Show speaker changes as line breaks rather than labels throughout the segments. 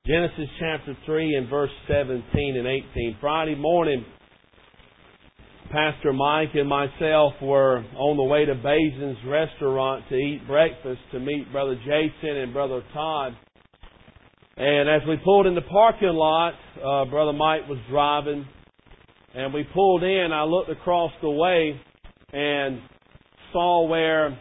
Genesis chapter 3 and verse 17 and 18. Friday morning, Pastor Mike and myself were on the way to Basin's restaurant to eat breakfast to meet Brother Jason and Brother Todd. And as we pulled in the parking lot, Brother Mike was driving, and we pulled in. I looked across the way and saw where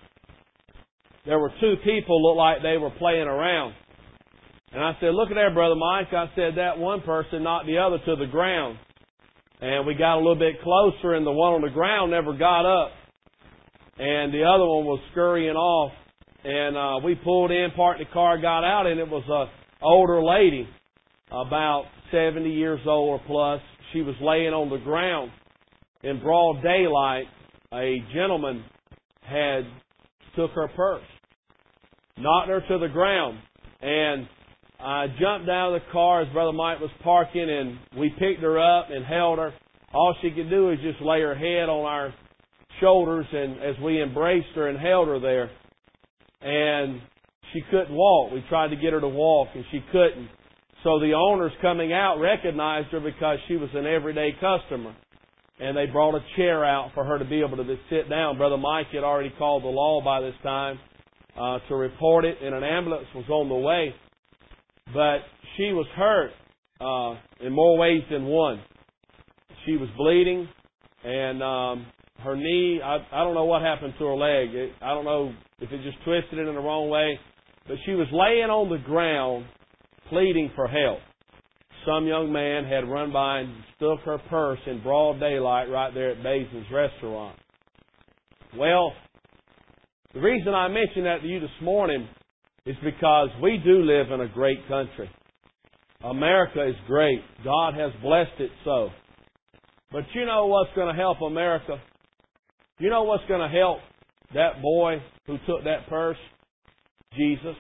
there were two people looked like they were playing around. And I said, "Look at there, Brother Mike." I said, "That one person knocked the other to the ground." And we got a little bit closer, and the one on the ground never got up. And the other one was scurrying off. And we pulled in, parked the car, got out, and it was an older lady, about 70 years old or plus. She was laying on the ground in broad daylight. A gentleman had took her purse, knocked her to the ground, and I jumped out of the car as Brother Mike was parking, and we picked her up and held her. All she could do is just lay her head on our shoulders, and as we embraced her and held her there, and she couldn't walk. We tried to get her to walk, and she couldn't. So the owners coming out recognized her because she was an everyday customer, and they brought a chair out for her to be able to just sit down. Brother Mike had already called the law by this time to report it, and an ambulance was on the way. But she was hurt in more ways than one. She was bleeding, and her knee, I don't know what happened to her leg. I don't know if it just twisted it in the wrong way. But she was laying on the ground pleading for help. Some young man had run by and stuck her purse in broad daylight right there at Basin's restaurant. Well, the reason I mentioned that to you this morning is because we do live in a great country. America is great. God has blessed it so. But you know what's going to help America? You know what's going to help that boy who took that purse? Jesus.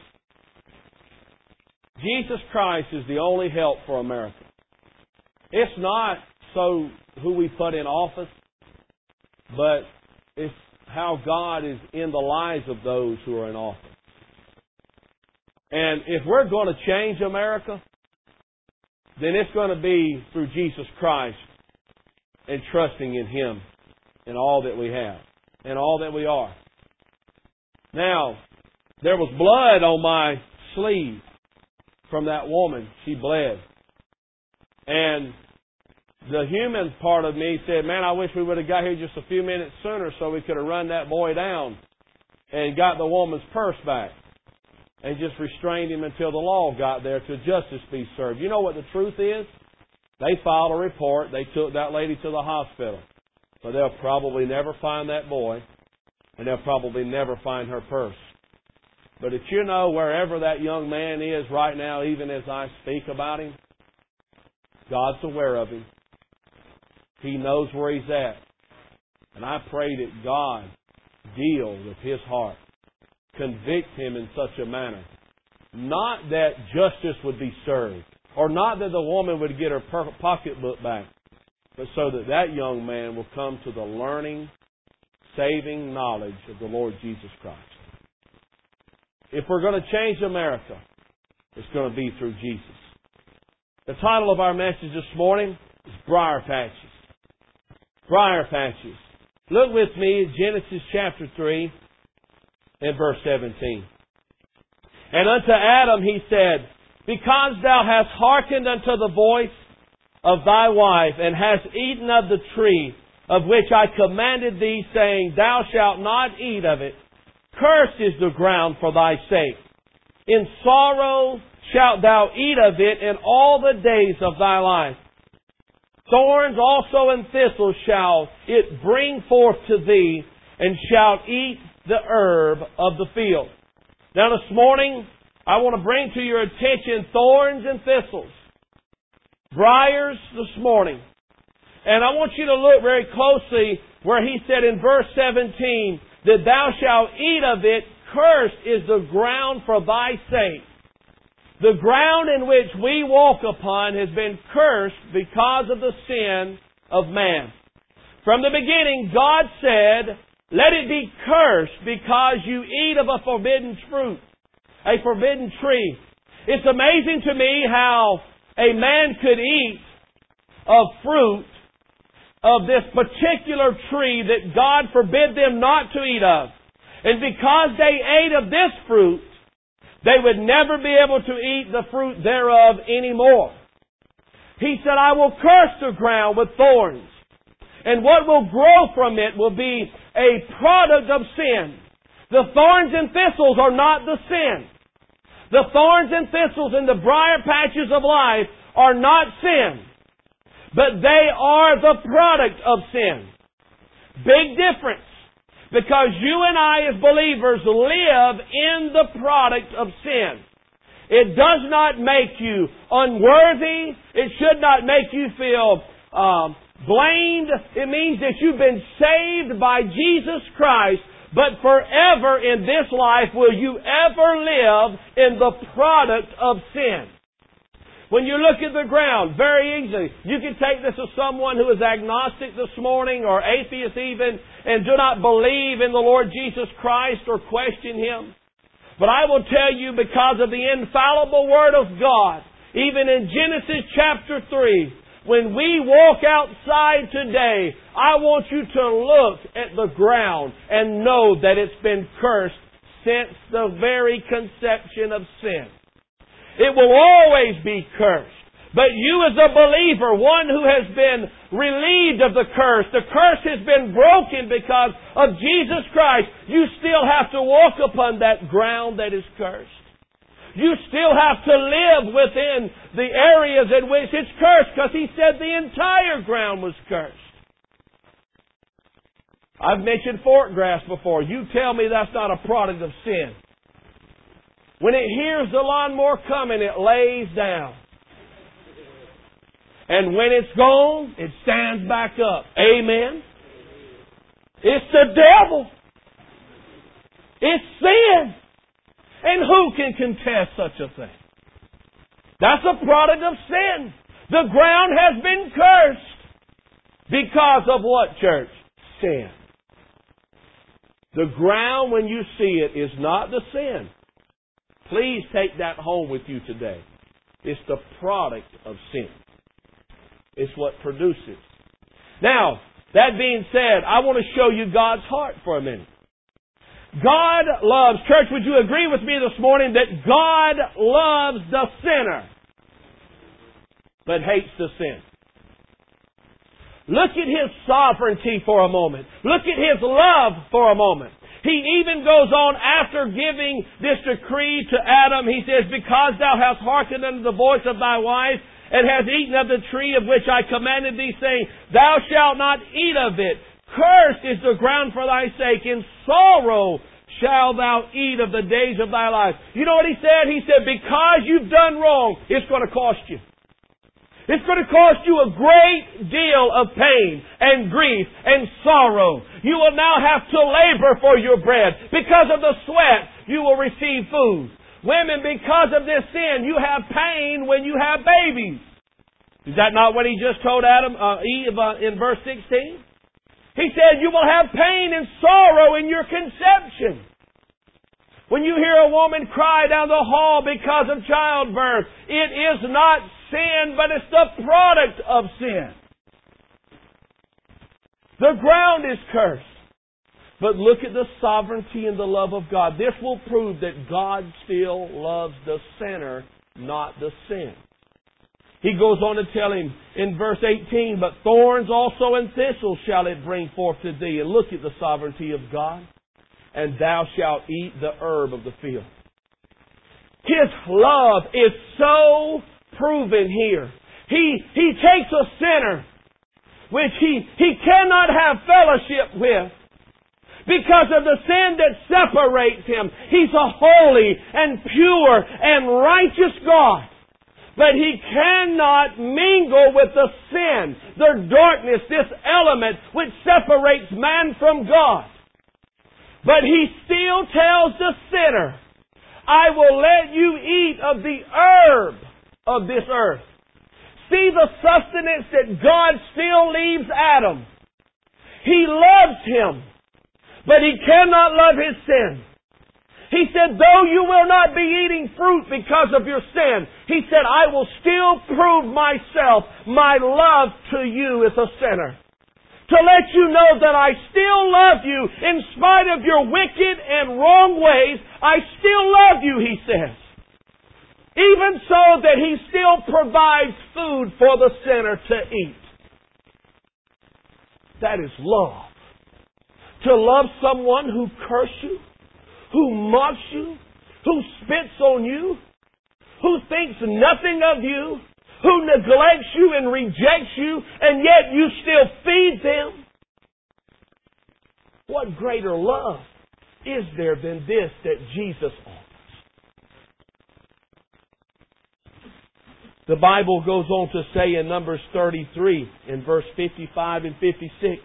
Jesus Christ is the only help for America. It's not so who we put in office, but it's how God is in the lives of those who are in office. And if we're going to change America, then it's going to be through Jesus Christ and trusting in Him in all that we have and all that we are. Now, there was blood on my sleeve from that woman. She bled. And the human part of me said, "Man, I wish we would have got here just a few minutes sooner so we could have run that boy down and got the woman's purse back and just restrained him until the law got there to justice be served." You know what the truth is? They filed a report. They took that lady to the hospital. But they'll probably never find that boy, and they'll probably never find her purse. But if you know wherever that young man is right now, even as I speak about him, God's aware of him. He knows where he's at. And I pray that God deal with his heart. Convict him in such a manner. Not that justice would be served, or not that the woman would get her pocketbook back, but so that that young man will come to the learning, saving knowledge of the Lord Jesus Christ. If we're going to change America, it's going to be through Jesus. The title of our message this morning is Briar Patches. Briar Patches. Look with me at Genesis chapter 3 and verse 17. "And unto Adam he said, Because thou hast hearkened unto the voice of thy wife, and hast eaten of the tree of which I commanded thee, saying, Thou shalt not eat of it, cursed is the ground for thy sake. In sorrow shalt thou eat of it in all the days of thy life. Thorns also and thistles shall it bring forth to thee, and shalt eat the herb of the field." Now this morning, I want to bring to your attention thorns and thistles. Briars this morning. And I want you to look very closely where he said in verse 17, that thou shalt eat of it, cursed is the ground for thy sake. The ground in which we walk upon has been cursed because of the sin of man. From the beginning, God said, "Let it be cursed because you eat of a forbidden fruit, a forbidden tree." It's amazing to me how a man could eat of fruit of this particular tree that God forbid them not to eat of. And because they ate of this fruit, they would never be able to eat the fruit thereof anymore. He said, I will curse the ground with thorns. And what will grow from it will be a product of sin. The thorns and thistles are not the sin. The thorns and thistles and the briar patches of life are not sin. But they are the product of sin. Big difference. Because you and I as believers live in the product of sin. It does not make you unworthy. It should not make you feel blamed. It means that you've been saved by Jesus Christ, but forever in this life will you ever live in the product of sin. When you look at the ground, very easily, you can take this as someone who is agnostic this morning or atheist even and do not believe in the Lord Jesus Christ or question Him. But I will tell you, because of the infallible Word of God, even in Genesis chapter 3, when we walk outside today, I want you to look at the ground and know that it's been cursed since the very conception of sin. It will always be cursed. But you as a believer, one who has been relieved of the curse has been broken because of Jesus Christ, you still have to walk upon that ground that is cursed. You still have to live within the areas in which it's cursed, because He said the entire ground was cursed. I've mentioned fork grass before. You tell me that's not a product of sin. When it hears the lawnmower coming, it lays down. And when it's gone, it stands back up. Amen? It's the devil. It's sin. And who can contest such a thing? That's a product of sin. The ground has been cursed. Because of what, church? Sin. The ground, when you see it, is not the sin. Please take that home with you today. It's the product of sin. It's what produces. Now, that being said, I want to show you God's heart for a minute. God loves, church, would you agree with me this morning that God loves the sinner, but hates the sin? Look at His sovereignty for a moment. Look at His love for a moment. He even goes on after giving this decree to Adam. He says, because thou hast hearkened unto the voice of thy wife, and hast eaten of the tree of which I commanded thee, saying, thou shalt not eat of it. Cursed is the ground for thy sake. In sorrow shalt thou eat of the days of thy life. You know what He said? He said, because you've done wrong, it's going to cost you. It's going to cost you a great deal of pain and grief and sorrow. You will now have to labor for your bread. Because of the sweat, you will receive food. Women, because of this sin, you have pain when you have babies. Is that not what He just told Eve in verse 16? He said, you will have pain and sorrow in your conception. When you hear a woman cry down the hall because of childbirth, it is not sin, but it's the product of sin. The ground is cursed. But look at the sovereignty and the love of God. This will prove that God still loves the sinner, not the sin. He goes on to tell him in verse 18, but thorns also and thistles shall it bring forth to thee. And look at the sovereignty of God. And thou shalt eat the herb of the field. His love is so proven here. He takes a sinner, which he cannot have fellowship with, because of the sin that separates Him. He's a holy and pure and righteous God. But He cannot mingle with the sin, the darkness, this element which separates man from God. But He still tells the sinner, I will let you eat of the herb of this earth. See the sustenance that God still leaves Adam. He loves him, but He cannot love his sin. He said, though you will not be eating fruit because of your sin, He said, I will still prove myself, my love to you as a sinner. To let you know that I still love you in spite of your wicked and wrong ways. I still love you, He says. Even so that He still provides food for the sinner to eat. That is love. To love someone who curses you, who mocks you, who spits on you, who thinks nothing of you, who neglects you and rejects you, and yet you still feed them. What greater love is there than this that Jesus offers? The Bible goes on to say in Numbers 33, in verse 55 and 56,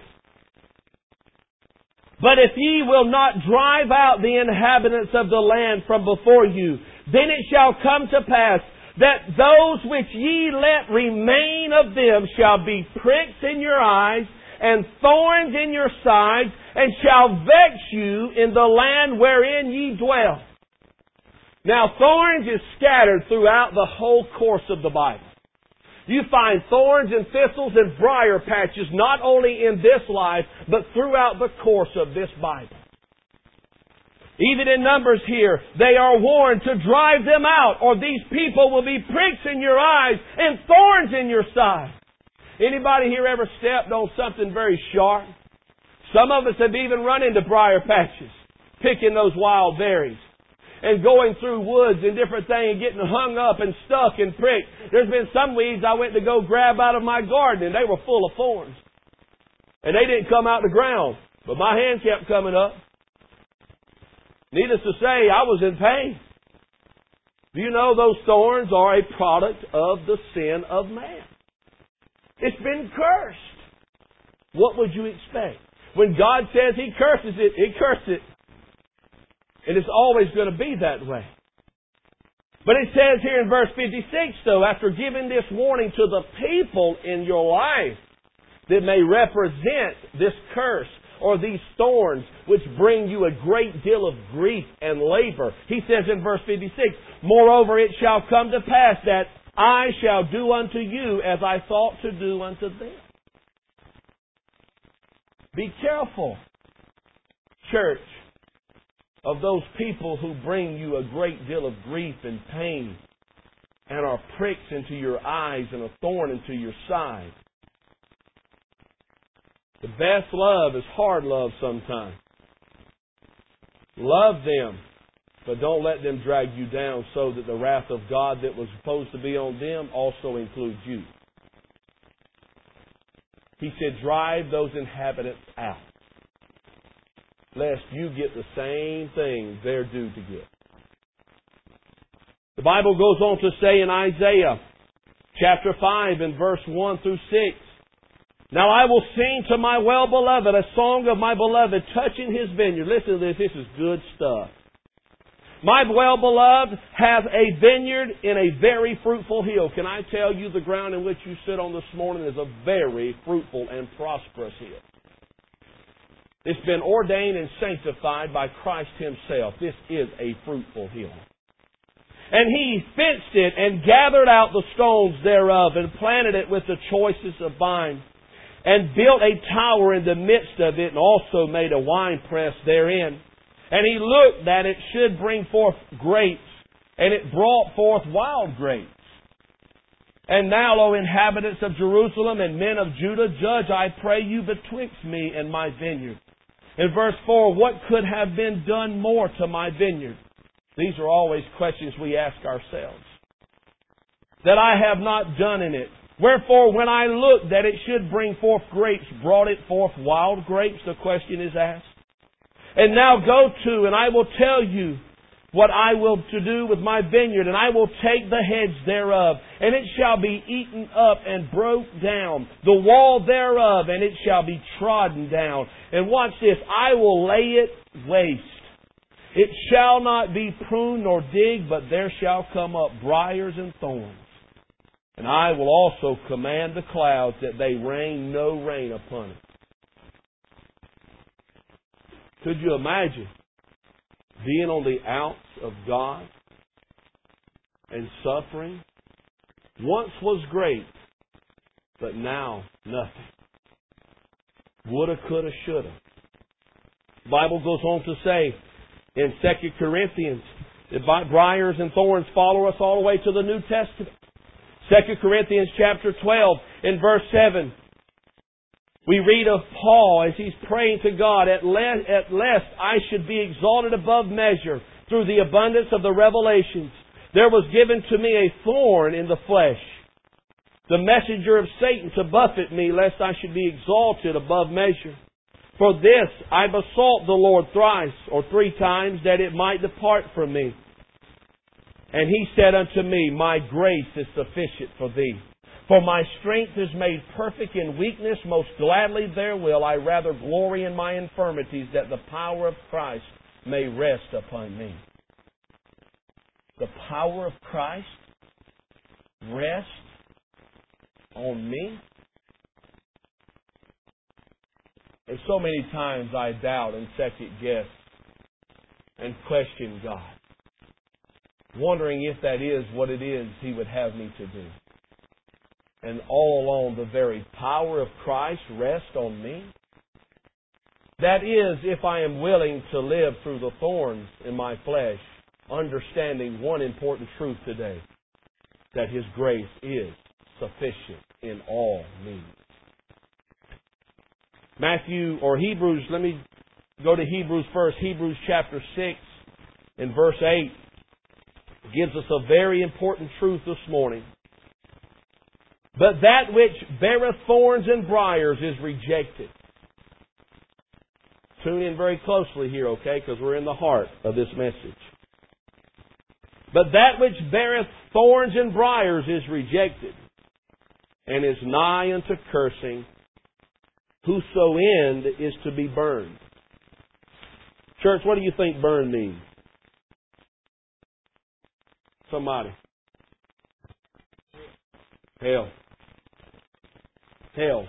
but if ye will not drive out the inhabitants of the land from before you, then it shall come to pass that those which ye let remain of them shall be pricks in your eyes and thorns in your sides, and shall vex you in the land wherein ye dwell. Now, thorns is scattered throughout the whole course of the Bible. You find thorns and thistles and briar patches not only in this life, but throughout the course of this Bible. Even in Numbers here, they are warned to drive them out, or these people will be pricks in your eyes and thorns in your side. Anybody here ever stepped on something very sharp? Some of us have even run into briar patches, picking those wild berries, and going through woods and different things, and getting hung up and stuck and pricked. There's been some weeds I went to go grab out of my garden, and they were full of thorns. And they didn't come out the ground, but my hand kept coming up. Needless to say, I was in pain. Do you know those thorns are a product of the sin of man? It's been cursed. What would you expect? When God says He curses it, He cursed it. And it's always going to be that way. But it says here in verse 56, though, after giving this warning to the people in your life that may represent this curse, or these thorns which bring you a great deal of grief and labor. He says in verse 56, moreover it shall come to pass that I shall do unto you as I thought to do unto them. Be careful, church, of those people who bring you a great deal of grief and pain and are pricks into your eyes and a thorn into your side. The best love is hard love sometimes. Love them, but don't let them drag you down so that the wrath of God that was supposed to be on them also includes you. He said, drive those inhabitants out, lest you get the same thing they're due to get. The Bible goes on to say in Isaiah chapter 5 and verse 1 through 6, now I will sing to my well-beloved a song of my beloved touching his vineyard. Listen to this. This is good stuff. My well-beloved has a vineyard in a very fruitful hill. Can I tell you the ground in which you sit on this morning is a very fruitful and prosperous hill. It's been ordained and sanctified by Christ Himself. This is a fruitful hill. And He fenced it and gathered out the stones thereof and planted it with the choicest of vines, and built a tower in the midst of it, and also made a winepress therein. And He looked that it should bring forth grapes, and it brought forth wild grapes. And now, O inhabitants of Jerusalem and men of Judah, judge, I pray you, betwixt me and my vineyard. In verse 4, what could have been done more to my vineyard? These are always questions we ask ourselves. That I have not done in it. Wherefore, when I looked that it should bring forth grapes, brought it forth wild grapes? The question is asked. And now go to, and I will tell you what I will to do with my vineyard, and I will take the hedge thereof, and it shall be eaten up and broke down, the wall thereof, and it shall be trodden down. And watch this, I will lay it waste. It shall not be pruned nor digged, but there shall come up briars and thorns. And I will also command the clouds that they rain no rain upon it. Could you imagine being on the outs of God and suffering once was great, but now nothing. Woulda, coulda, shoulda. The Bible goes on to say in 2 Corinthians that briars and thorns follow us all the way to the New Testament. 2 Corinthians chapter 12 in verse 7. We read of Paul as he's praying to God, at lest I should be exalted above measure through the abundance of the revelations. There was given to me a thorn in the flesh, the messenger of Satan to buffet me, lest I should be exalted above measure. For this I besought the Lord thrice or 3 times, that it might depart from me. And He said unto me, My grace is sufficient for thee. For my strength is made perfect in weakness. Most gladly therewith I rather glory in my infirmities, that the power of Christ may rest upon me. The power of Christ rest on me? And so many times I doubt and second guess and question God, wondering if that is what it is He would have me to do. And all along, the very power of Christ rests on me. That is, if I am willing to live through the thorns in my flesh, understanding one important truth today, that His grace is sufficient in all needs. Hebrews, let me go to Hebrews first. Hebrews chapter 6 and verse 8 gives us a very important truth this morning. But that which beareth thorns and briars is rejected. Tune in very closely here, okay? Because we're in the heart of this message. But that which beareth thorns and briars is rejected, and is nigh unto cursing, whoso end is to be burned. Church, what do you think burn means? Somebody. Hell. Hell.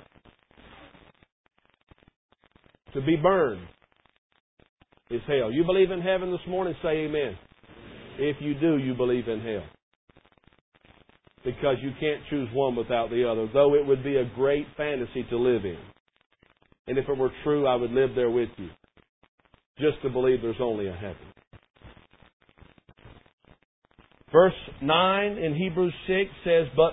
To be burned is hell. You believe in heaven this morning? Say amen. If you do, you believe in hell. Because you can't choose one without the other, though it would be a great fantasy to live in. And if it were true, I would live there with you. Just to believe there's only a heaven. Verse 9 in Hebrews 6 says, But,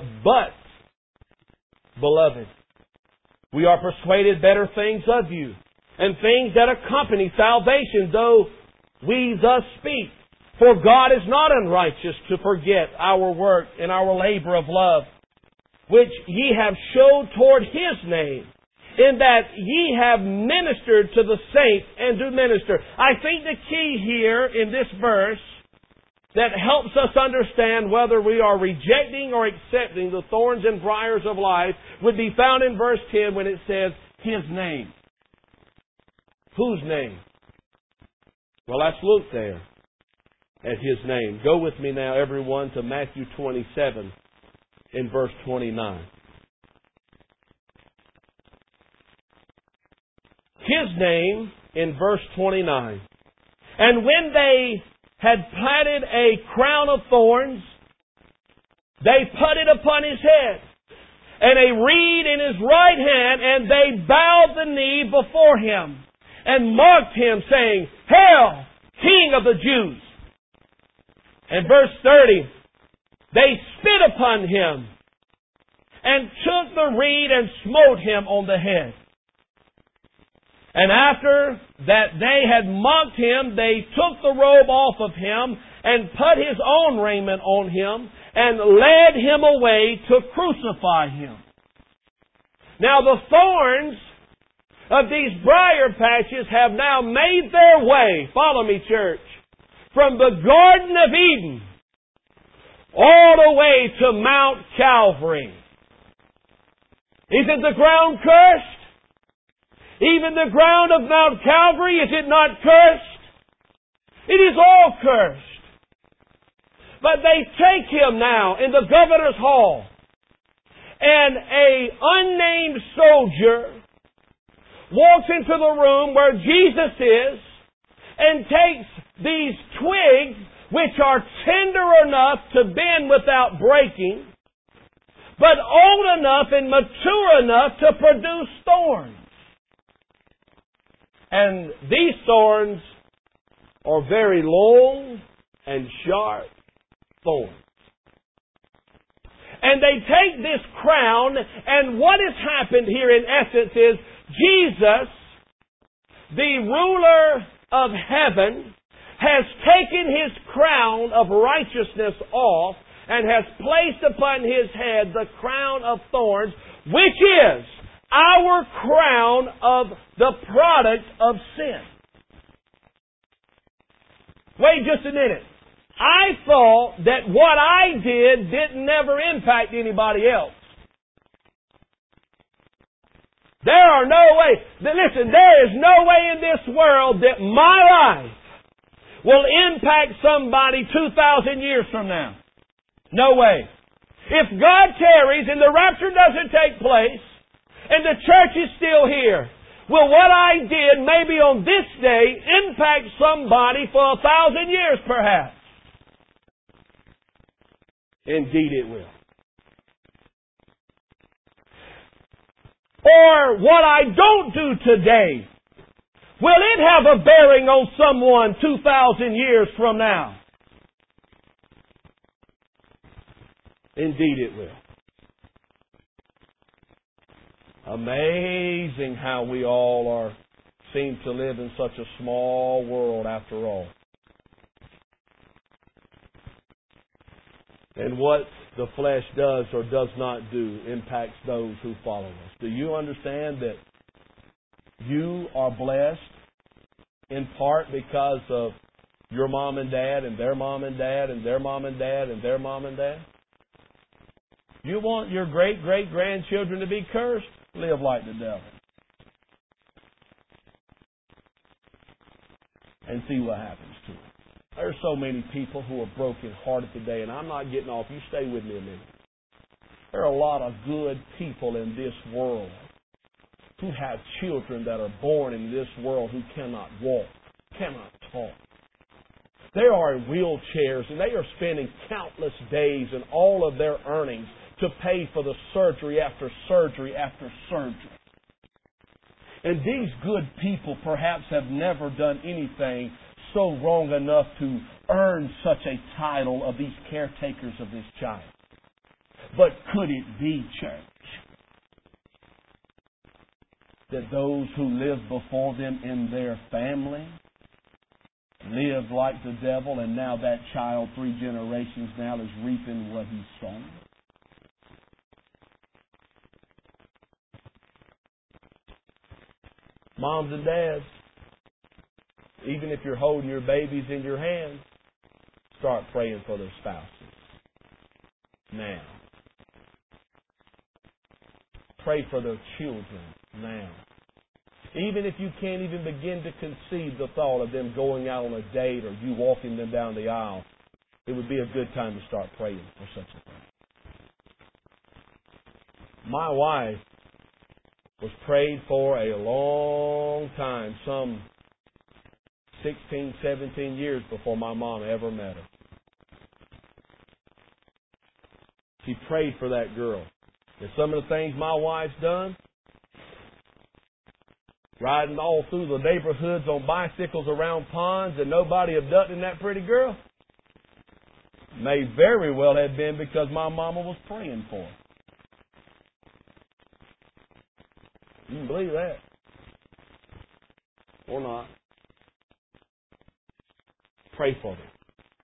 beloved, we are persuaded better things of you, and things that accompany salvation, though we thus speak. For God is not unrighteous to forget our work and our labor of love, which ye have showed toward His name, in that ye have ministered to the saints and do minister. I think the key here in this verse that helps us understand whether we are rejecting or accepting the thorns and briars of life would be found in verse 10 when it says, His name. Whose name? Well, let's look there at His name. Go with me now, everyone, to Matthew 27 in verse 29. His name in verse 29. And when they had platted a crown of thorns, they put it upon His head, and a reed in His right hand, and they bowed the knee before Him, and mocked Him, saying, Hail, King of the Jews! And verse 30, they spit upon Him, and took the reed and smote Him on the head. And after that they had mocked Him, they took the robe off of Him, and put His own raiment on Him, and led Him away to crucify Him. Now the thorns of these briar patches have now made their way, follow me, church, from the Garden of Eden all the way to Mount Calvary. Isn't the ground cursed? Even the ground of Mount Calvary, is it not cursed? It is all cursed. But they take Him now in the governor's hall, and a unnamed soldier walks into the room where Jesus is and takes these twigs which are tender enough to bend without breaking, but old enough and mature enough to produce thorns. And these thorns are very long and sharp thorns. And they take this crown, and what has happened here in essence is Jesus, the ruler of heaven, has taken His crown of righteousness off and has placed upon His head the crown of thorns, which is our crown of the product of sin. Wait just a minute. I thought that what I did didn't never impact anybody else. There are no way, listen, there is no way in this world that my life will impact somebody 2,000 years from now. No way. If God tarries and the rapture doesn't take place and the church is still here, will what I did maybe on this day impact somebody for 1,000 years perhaps? Indeed it will. Or what I don't do today, will it have a bearing on someone 2,000 years from now? Indeed it will. Amazing how we all seem to live in such a small world after all. And what the flesh does or does not do impacts those who follow us. Do you understand that you are blessed in part because of your mom and dad and their mom and dad and their mom and dad and their mom and dad? You want your great-great-grandchildren to be cursed? Live like the devil. And see what happens to them. There's so many people who are broken-hearted today, and I'm not getting off. You stay with me a minute. There are a lot of good people in this world who have children that are born in this world who cannot walk, cannot talk. They are in wheelchairs, and they are spending countless days and all of their earnings to pay for the surgery after surgery after surgery. And these good people perhaps have never done anything so wrong enough to earn such a title of these caretakers of this child. But could it be, church, that those who lived before them in their family lived like the devil, and now that child 3 generations now is reaping what he sown? Moms and dads, even if you're holding your babies in your hands, start praying for their spouses. Now. Pray for their children now. Even if you can't even begin to conceive the thought of them going out on a date or you walking them down the aisle, it would be a good time to start praying for such a thing. My wife was prayed for a long time, some 16, 17 years before my mom ever met her. She prayed for that girl. And some of the things my wife's done, riding all through the neighborhoods on bicycles around ponds and nobody abducting that pretty girl, may very well have been because my mama was praying for her. You can believe that. Or not. Pray for them.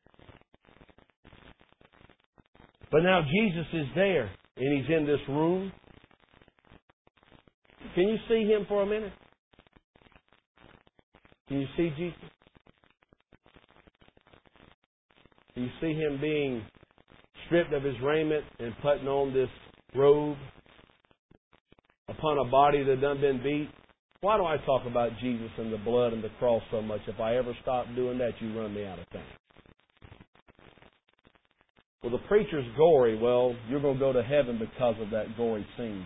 But now Jesus is there, and He's in this room. Can you see Him for a minute? Can you see Jesus? Can you see Him being stripped of His raiment and putting on this robe upon a body that done been beat? Why do I talk about Jesus and the blood and the cross so much? If I ever stop doing that, you run me out of town. Well, the preacher's gory. Well, you're going to go to heaven because of that gory scene.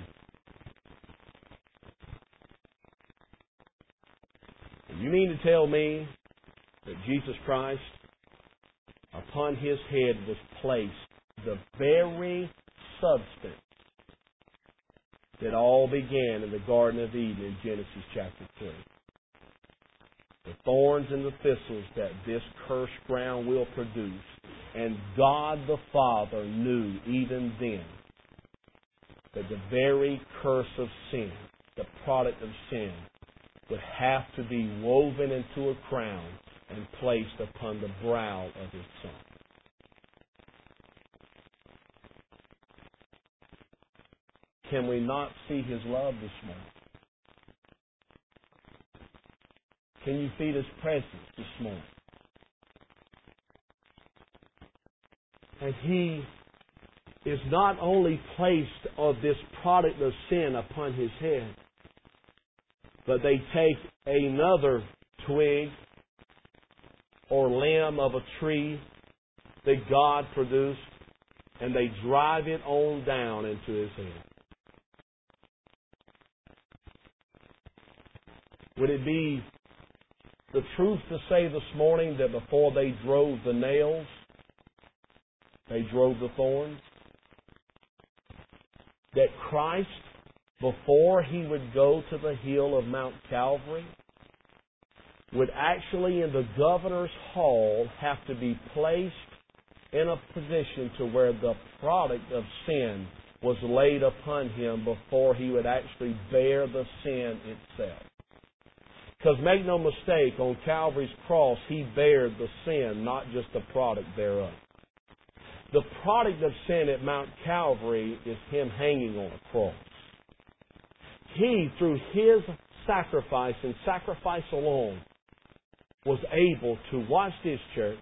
You mean to tell me that Jesus Christ, upon His head was placed the very substance that all began in the Garden of Eden in Genesis chapter 3. The thorns and the thistles that this cursed ground will produce. And God the Father knew even then that the very curse of sin, the product of sin, would have to be woven into a crown and placed upon the brow of His Son. Can we not see His love this morning? Can you feel His presence this morning? And He is not only placed of this product of sin upon His head, but they take another twig or limb of a tree that God produced, and they drive it on down into His head. Would it be the truth to say this morning that before they drove the nails, they drove the thorns? That Christ, before He would go to the hill of Mount Calvary, would actually in the governor's hall have to be placed in a position to where the product of sin was laid upon Him before He would actually bear the sin itself. Because make no mistake, on Calvary's cross, He bared the sin, not just the product thereof. The product of sin at Mount Calvary is Him hanging on a cross. He, through His sacrifice and sacrifice alone, was able to, watch this, church,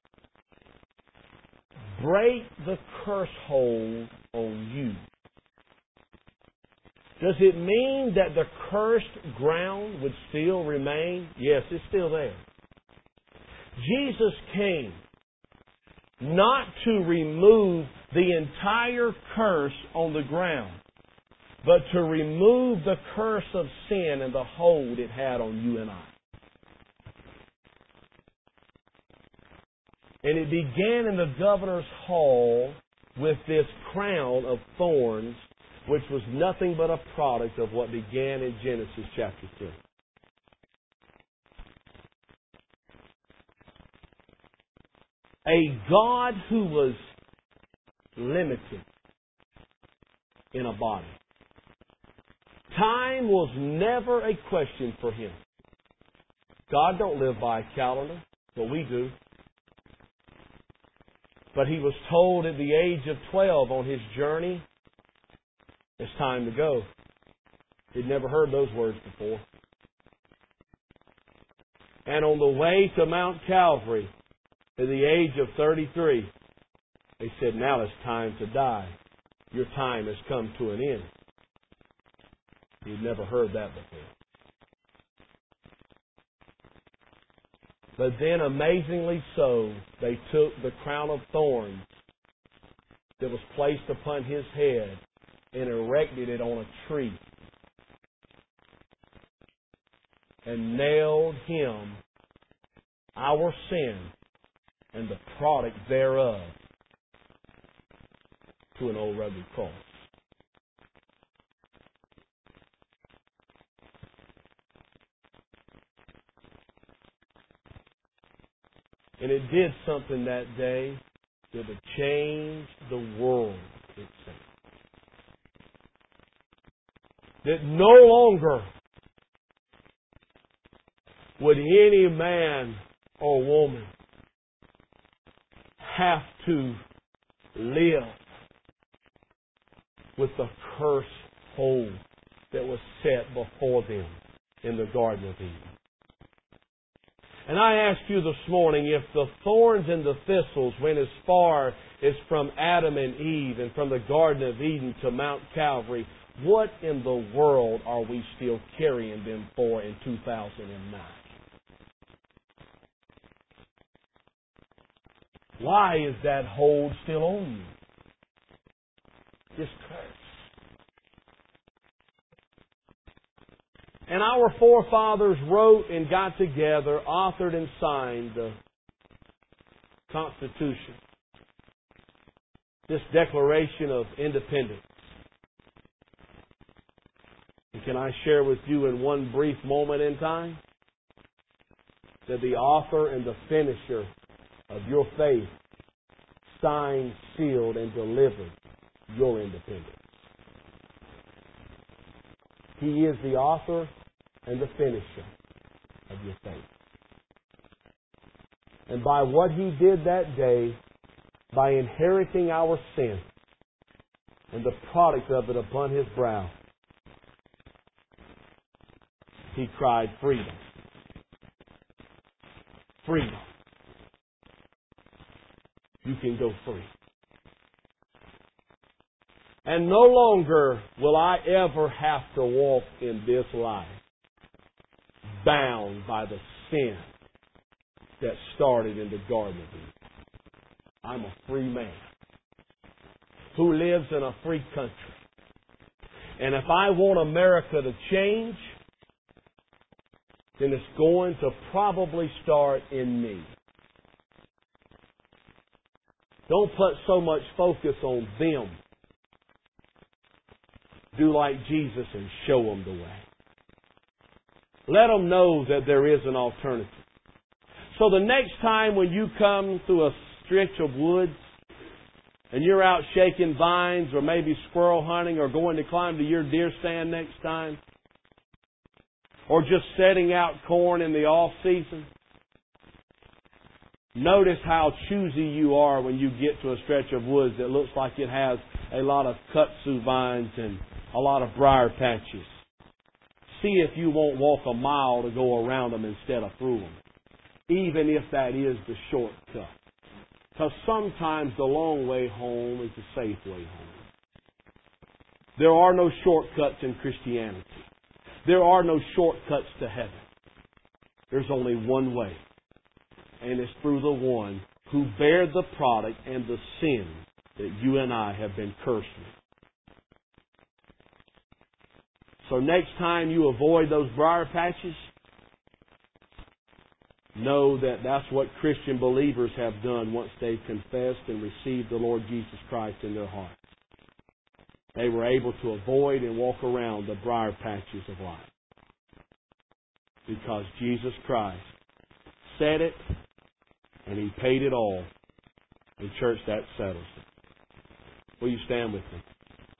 break the curse hold on you. Does it mean that the cursed ground would still remain? Yes, it's still there. Jesus came not to remove the entire curse on the ground, but to remove the curse of sin and the hold it had on you and I. And it began in the governor's hall with this crown of thorns, which was nothing but a product of what began in Genesis chapter 3. A God who was limited in a body. Time was never a question for Him. God don't live by a calendar, but we do. But He was told at the age of 12 on His journey, it's time to go. He'd never heard those words before. And on the way to Mount Calvary, at the age of 33, they said, now it's time to die. Your time has come to an end. He'd never heard that before. But then, amazingly so, they took the crown of thorns that was placed upon His head and erected it on a tree and nailed Him, our sin, and the product thereof to an old rugged cross. And it did something that day that would change the world itself. That no longer would any man or woman have to live with the curse hold that was set before them in the Garden of Eden. And I ask you this morning, if the thorns and the thistles went as far as from Adam and Eve and from the Garden of Eden to Mount Calvary, what in the world are we still carrying them for in 2009? Why is that hold still on you? This curse. And our forefathers wrote and got together, authored and signed the Constitution. This Declaration of Independence. And can I share with you in one brief moment in time that the author and the finisher of your faith signed, sealed, and delivered your independence. He is the author and the finisher of your faith. And by what He did that day, by inheriting our sin and the product of it upon His brow, He cried, freedom. Freedom. You can go free. And no longer will I ever have to walk in this life bound by the sin that started in the Garden of Eden. I'm a free man who lives in a free country. And if I want America to change, then it's going to probably start in me. Don't put so much focus on them. Do like Jesus and show them the way. Let them know that there is an alternative. So the next time when you come through a stretch of woods and you're out shaking vines or maybe squirrel hunting or going to climb to your deer stand next time or just setting out corn in the off season, notice how choosy you are when you get to a stretch of woods that looks like it has a lot of kudzu vines and a lot of briar patches. See if you won't walk a mile to go around them instead of through them, even if that is the shortcut. Because sometimes the long way home is the safe way home. There are no shortcuts in Christianity. There are no shortcuts to heaven. There's only one way. And it's through the one who bared the product and the sin that you and I have been cursed with. So next time you avoid those briar patches, know that that's what Christian believers have done once they've confessed and received the Lord Jesus Christ in their hearts. They were able to avoid and walk around the briar patches of life. Because Jesus Christ said it, and He paid it all. And church, that settles it. Will you stand with me?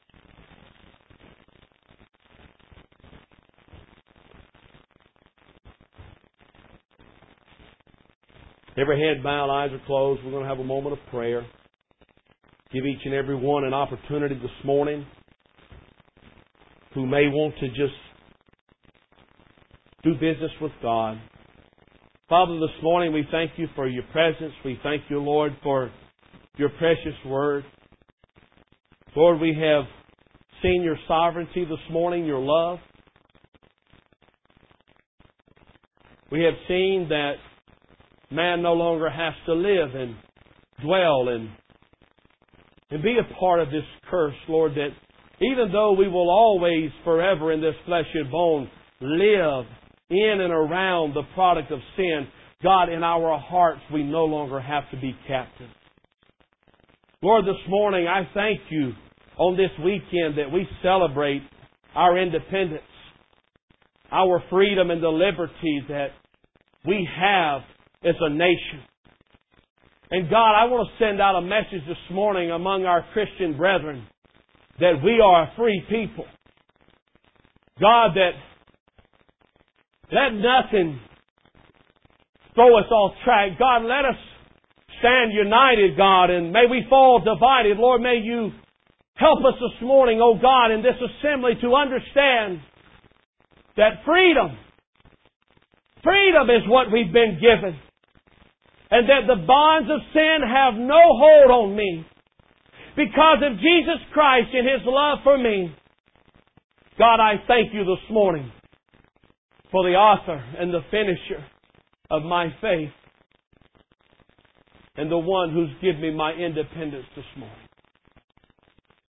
Every head bowed, eyes are closed. We're going to have a moment of prayer. Give each and every one an opportunity this morning who may want to just do business with God. Father, this morning we thank You for Your presence. We thank You, Lord, for Your precious word. Lord, we have seen Your sovereignty this morning, Your love. We have seen that man no longer has to live and dwell and be a part of this curse, Lord, that even though we will always forever in this flesh and bone live in and around the product of sin, God, in our hearts we no longer have to be captive. Lord, this morning I thank You on this weekend that we celebrate our independence, our freedom and the liberty that we have as a nation. And God, I want to send out a message this morning among our Christian brethren that we are a free people. God, that let nothing throw us off track. God, let us stand united, God, and may we fall divided. Lord, may You help us this morning, oh God, in this assembly to understand that freedom is what we've been given. And that the bonds of sin have no hold on me. Because of Jesus Christ and His love for me. God, I thank You this morning for the author and the finisher of my faith. And the one who's given me my independence this morning.